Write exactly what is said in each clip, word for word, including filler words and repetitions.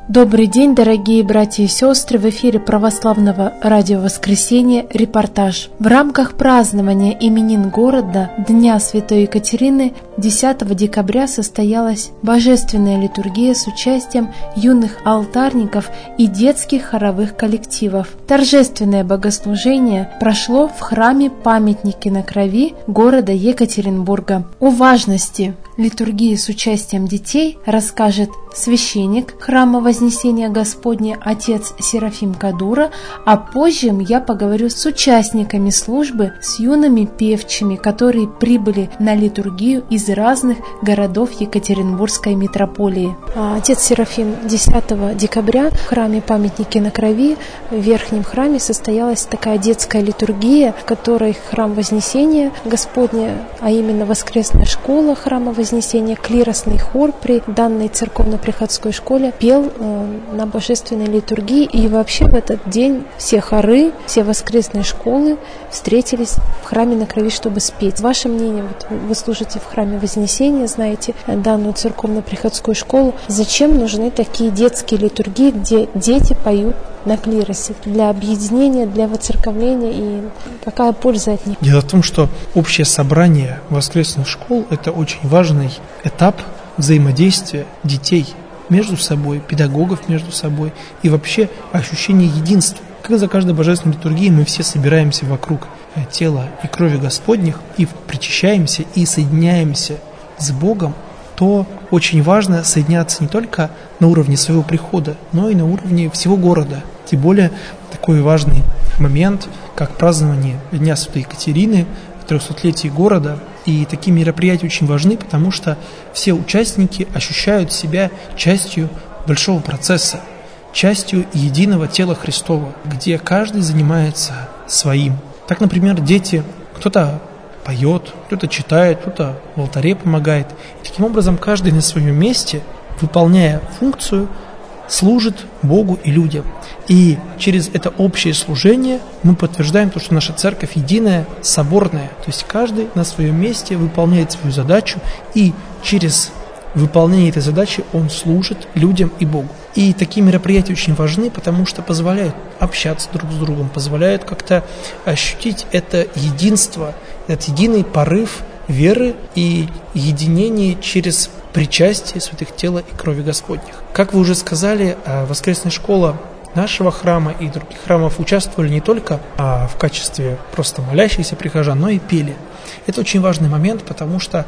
Добрый день, дорогие братья и сестры! В эфире Православного радио «Воскресенье» репортаж. В рамках празднования именин города Дня Святой Екатерины десятого декабря состоялась божественная литургия с участием юных алтарников и детских хоровых коллективов. Торжественное богослужение прошло в храме Памятники на Крови города Екатеринбурга. О важности литургии с участием детей расскажет священник храма Вознесения Господня отец Серафим Кадура, а позже я поговорю с участниками службы, с юными певчими, которые прибыли на литургию из разных городов Екатеринбургской митрополии. Отец Серафим, десятого декабря в храме Памятники на Крови, в верхнем храме, состоялась такая детская литургия, в которой храм Вознесения Господня, а именно воскресная школа храма Вознесения, клиросный хор при данной церковно-приходской школе пел э, на божественной литургии, и вообще в этот день все хоры, все воскресные школы встретились в храме на Крови, чтобы спеть. Ваше мнение, вот вы служите в храме Вознесения, знаете данную церковно-приходскую школу, зачем нужны такие детские литургии, где дети поют на клиросе, для объединения, для воцерковления, и какая польза от них? Дело в том, что общее собрание воскресных школ – это очень важный этап взаимодействия детей между собой, педагогов между собой и вообще ощущение единства. Как за каждой божественной литургией мы все собираемся вокруг тела и крови Господних и причащаемся и соединяемся с Богом, то очень важно соединяться не только на уровне своего прихода, но и на уровне всего города. Тем более такой важный момент, как празднование Дня Святой Екатерины, трехсотлетия города. И такие мероприятия очень важны, потому что все участники ощущают себя частью большого процесса, частью единого тела Христова, где каждый занимается своим. Так, например, дети, кто-то поет, кто-то читает, кто-то в алтаре помогает. И таким образом каждый на своем месте, выполняя функцию, служит Богу и людям. И через это общее служение мы подтверждаем то, что наша церковь единая, соборная. То есть каждый на своем месте выполняет свою задачу, и через выполнение этой задачи он служит людям и Богу. И такие мероприятия очень важны, потому что позволяют общаться друг с другом, позволяют как-то ощутить это единство, этот единый порыв веры и единение через причастие святых тела и крови Господних. Как вы уже сказали, воскресная школа нашего храма и других храмов участвовали не только в качестве просто молящихся прихожан, но и пели. Это очень важный момент, потому что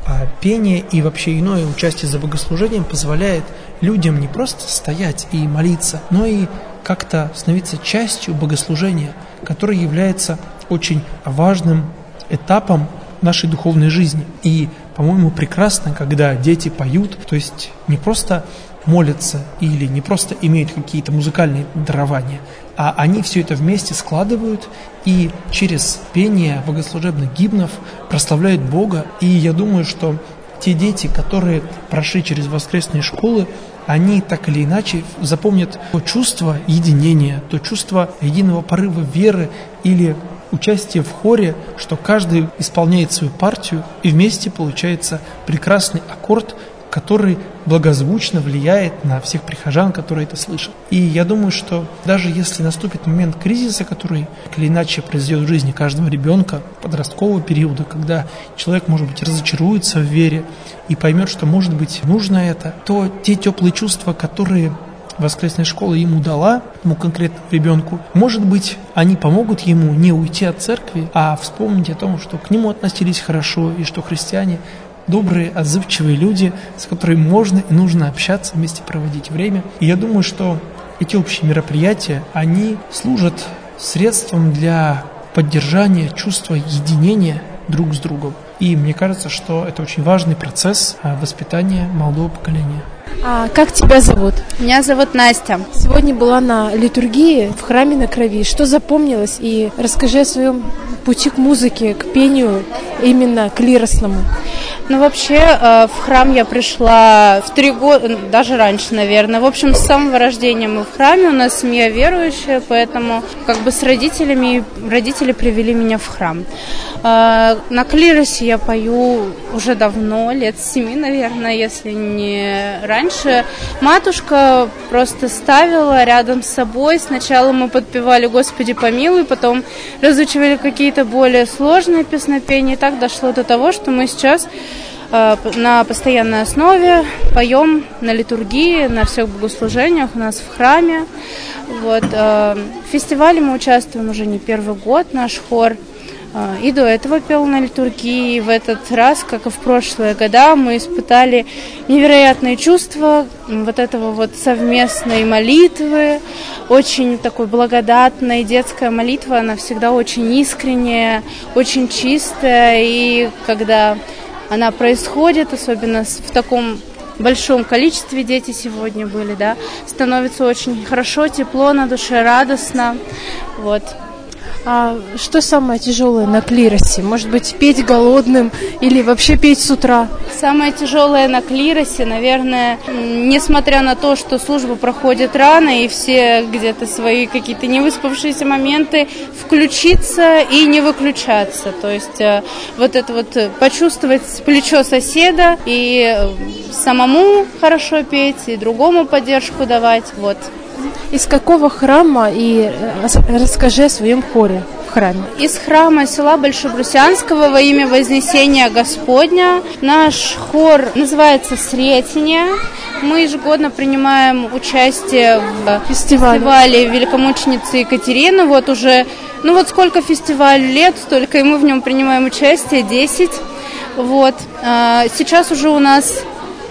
пение и вообще иное участие за богослужением позволяет людям не просто стоять и молиться, но и как-то становиться частью богослужения, которое является очень важным этапом нашей духовной жизни. И, по-моему, прекрасно, когда дети поют, то есть не просто молятся или не просто имеют какие-то музыкальные дарования, а они все это вместе складывают и через пение богослужебных гимнов прославляют Бога. И я думаю, что те дети, которые прошли через воскресные школы, они так или иначе запомнят то чувство единения, то чувство единого порыва веры или участие в хоре, что каждый исполняет свою партию, и вместе получается прекрасный аккорд, который благозвучно влияет на всех прихожан, которые это слышат. И я думаю, что даже если наступит момент кризиса, который так или иначе произойдет в жизни каждого ребенка, подросткового периода, когда человек, может быть, разочаруется в вере и поймет, что, может быть, нужно это, то те теплые чувства, которые воскресная школа ему дала, ему конкретному ребенку, может быть, они помогут ему не уйти от церкви, а вспомнить о том, что к нему относились хорошо, и что христиане добрые, отзывчивые люди, с которыми можно и нужно общаться, вместе проводить время. И я думаю, что эти общие мероприятия, они служат средством для поддержания чувства единения друг с другом. И мне кажется, что это очень важный процесс воспитания молодого поколения. А как тебя зовут? Меня зовут Настя. Сегодня была на литургии в храме на Крови. Что запомнилось? И расскажи о своем пути к музыке, к пению. именно клиросному? Ну, вообще, в храм я пришла в три года, даже раньше, наверное. В общем, с самого рождения мы в храме, у нас семья верующая, поэтому как бы с родителями, родители привели меня в храм. На клиросе я пою уже давно, лет семи, наверное, если не раньше. Матушка просто ставила рядом с собой. Сначала мы подпевали «Господи помилуй», потом разучивали какие-то более сложные песнопения. И так дошло до того, что мы сейчас на постоянной основе поем на литургии, на всех богослужениях у нас в храме. Вот. В фестивале мы участвуем уже не первый год, наш хор. И до этого пел на литургии. В этот раз, как и в прошлые года, мы испытали невероятные чувства вот этого вот совместной молитвы, очень такой благодатной. Детская молитва, она всегда очень искренняя, очень чистая. И когда она происходит, особенно в таком большом количестве, дети сегодня были, да, становится очень хорошо, тепло на душе, радостно. Вот. А что самое тяжелое на клиросе? Может быть, петь голодным или вообще петь с утра? Самое тяжелое на клиросе, наверное, несмотря на то, что служба проходит рано и все где-то свои какие-то невыспавшиеся моменты, включиться и не выключаться. То есть вот это вот почувствовать плечо соседа и самому хорошо петь, и другому поддержку давать. Вот. Из какого храма, и расскажи о своем хоре в храме? Из храма села Большебрусянского во имя Вознесения Господня. Наш хор называется «Сретение». Мы ежегодно принимаем участие в фестивале, фестивале великомученицы Екатерины. Вот уже, ну вот сколько фестивалю лет, столько и мы в нем принимаем участие, десять. Вот. Сейчас уже у нас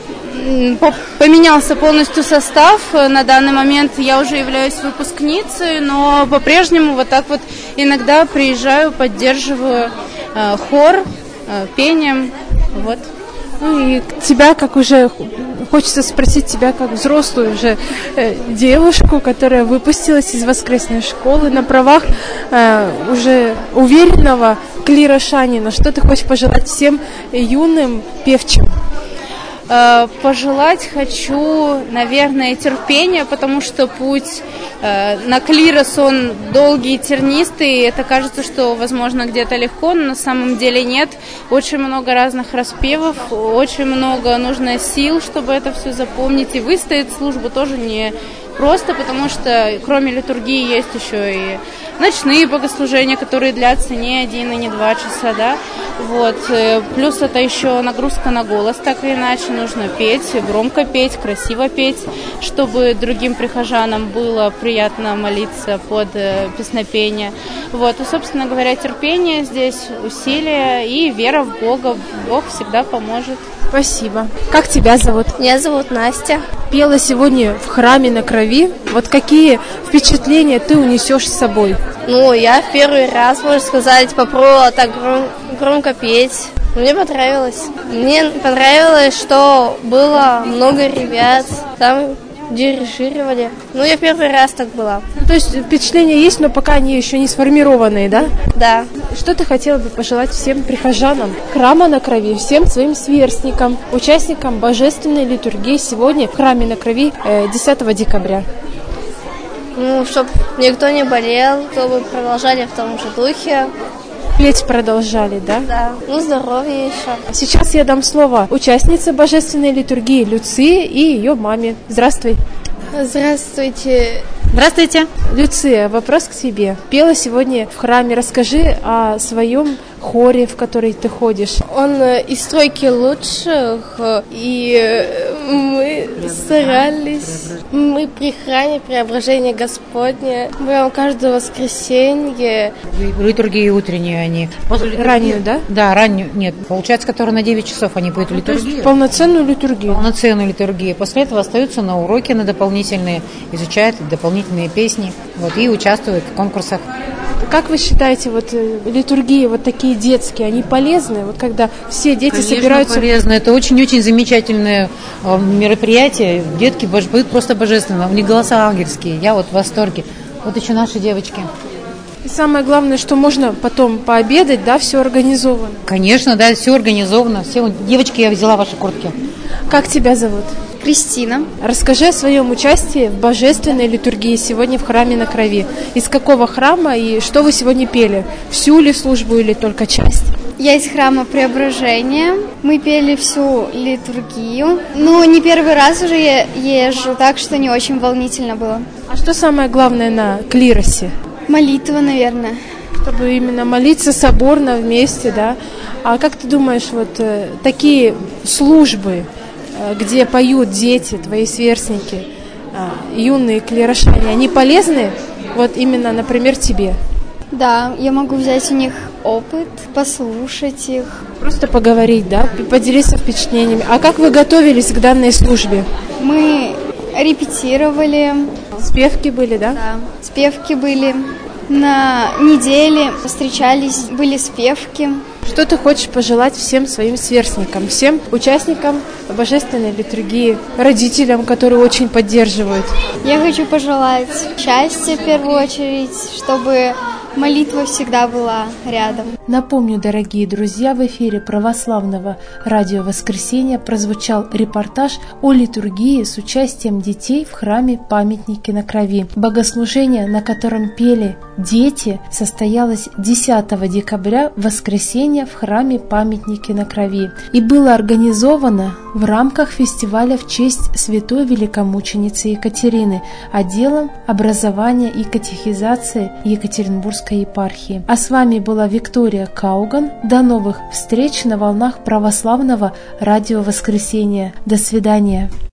поменялся полностью состав. На данный момент я уже являюсь выпускницей, но по-прежнему вот так вот иногда приезжаю, поддерживаю э, хор э, пением. Вот. Ну и тебя, как уже хочется спросить тебя, как взрослую уже э, девушку, которая выпустилась из воскресной школы на правах э, уже уверенного клирошанина, что ты хочешь пожелать всем юным певчим? Пожелать хочу, наверное, терпения, потому что путь на клирос, он долгий и тернистый, и это кажется, что, возможно, где-то легко, но на самом деле нет. Очень много разных распевов, очень много нужно сил, чтобы это все запомнить, и выстоять службу тоже не просто, потому что кроме литургии есть еще и ночные богослужения, которые длятся не один и не два часа, да, вот, плюс это еще нагрузка на голос, так или иначе, нужно петь, громко петь, красиво петь, чтобы другим прихожанам было приятно молиться под песнопение, вот, и, собственно говоря, терпение здесь, усилия и вера в Бога, Бог всегда поможет. Спасибо. Как тебя зовут? Меня зовут Настя. Пела сегодня в храме на крови. Вот какие впечатления ты унесешь с собой? Ну, я в первый раз, можно сказать, попробовала так гром- громко петь. Мне понравилось. Мне понравилось, что было много ребят. Там дирижировали. Ну, я первый раз так была. Ну, то есть впечатления есть, но пока они еще не сформированные, да? Да. Что ты хотела бы пожелать всем прихожанам храма на крови, всем своим сверстникам, участникам божественной литургии сегодня в храме на крови десятого декабря? Ну, чтобы никто не болел, чтобы продолжали в том же духе. Петь продолжали, да? Да. Ну, здоровья еще. Сейчас я дам слово участнице божественной литургии Люции и ее маме. Здравствуй. Здравствуйте. Здравствуйте. Люция, вопрос к тебе. Пела сегодня в храме. Расскажи о своем хоре, в который ты ходишь. Он из тройки лучших, и мы старались. Мы при храме Преображения Господня. Мы каждое воскресенье. Литургии утренние они. Раннюю, да? Да, раннюю. Нет, получается, которые на девять часов они поют литургию. Полноценную литургию. Полноценную литургию. После этого остаются на уроки на дополнительные, изучают дополнительные песни, вот, и участвуют в конкурсах. Как вы считаете, вот литургии вот такие детские, они полезны? Вот когда все дети Конечно, собираются... полезно. Это очень-очень замечательное мероприятие. Детки поют просто божественно. У них голоса ангельские. Я вот в восторге. Вот еще наши девочки. И самое главное, что можно потом пообедать, да, все организовано. Конечно, да, все организовано. Все, девочки, я взяла ваши куртки. Как тебя зовут? Кристина. Расскажи о своем участии в божественной литургии сегодня в храме на Крови. Из какого храма и что вы сегодня пели? Всю ли службу или только часть? Я из храма Преображения. Мы пели всю литургию. Ну, не первый раз уже я езжу, так что не очень волнительно было. А что самое главное на клиросе? Молитва, наверное. Чтобы именно молиться соборно вместе, да? А как ты думаешь, вот э, такие службы, э, где поют дети, твои сверстники, э, юные клирошане, они полезны вот именно, например, тебе? Да, я могу взять у них опыт, послушать их. Просто поговорить, да? Поделиться впечатлениями. А как вы готовились к данной службе? Мы репетировали. Спевки были, да? Да, спевки были. На неделе встречались, были спевки. Что ты хочешь пожелать всем своим сверстникам, всем участникам божественной литургии, родителям, которые очень поддерживают? Я хочу пожелать счастья в первую очередь, чтобы молитва всегда была рядом. Напомню, дорогие друзья, в эфире православного радио «Воскресенье» прозвучал репортаж о литургии с участием детей в храме Памятники на Крови. Богослужение, на котором пели дети, состоялось десятого декабря в воскресенье в храме Памятники на Крови и было организовано в рамках фестиваля в честь святой великомученицы Екатерины отделом образования и катехизации Екатеринбургской епархии. А с вами была Виктория Кауган. До новых встреч на волнах православного радио «Воскресенье». До свидания.